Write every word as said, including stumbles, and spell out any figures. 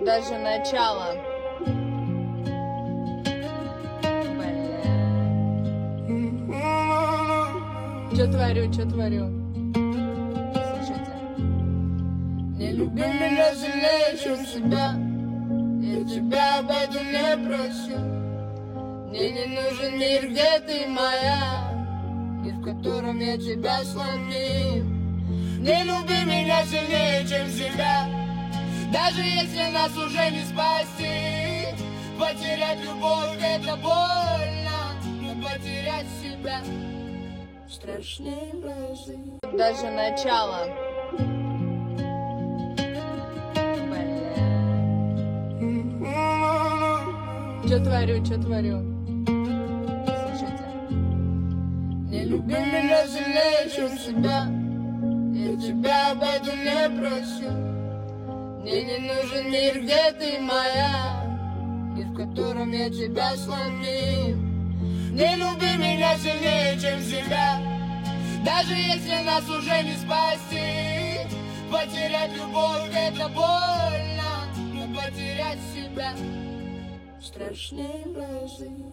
Даже начало. Чё творю, чё творю? Слушайте. Не люби меня сильнее, чем себя. Я тебя об этом не прошу. Мне не нужен мир, где ты моя, и в котором я тебя сломил. Не люби меня сильнее, чем себя. Даже если нас уже не спасти. Потерять любовь — это больно, но потерять себя страшнее в разы. Даже начало. Чё творю, чё творю? Слушайте. Не люби меня сильнее, чем себя. Я тебя об этом не прошу. Мне не нужен мир, где ты моя, и в котором я тебя сломил. Не люби меня сильнее, чем себя. Даже если нас уже не спасти. Потерять любовь — это больно, но потерять себя страшнее в разы.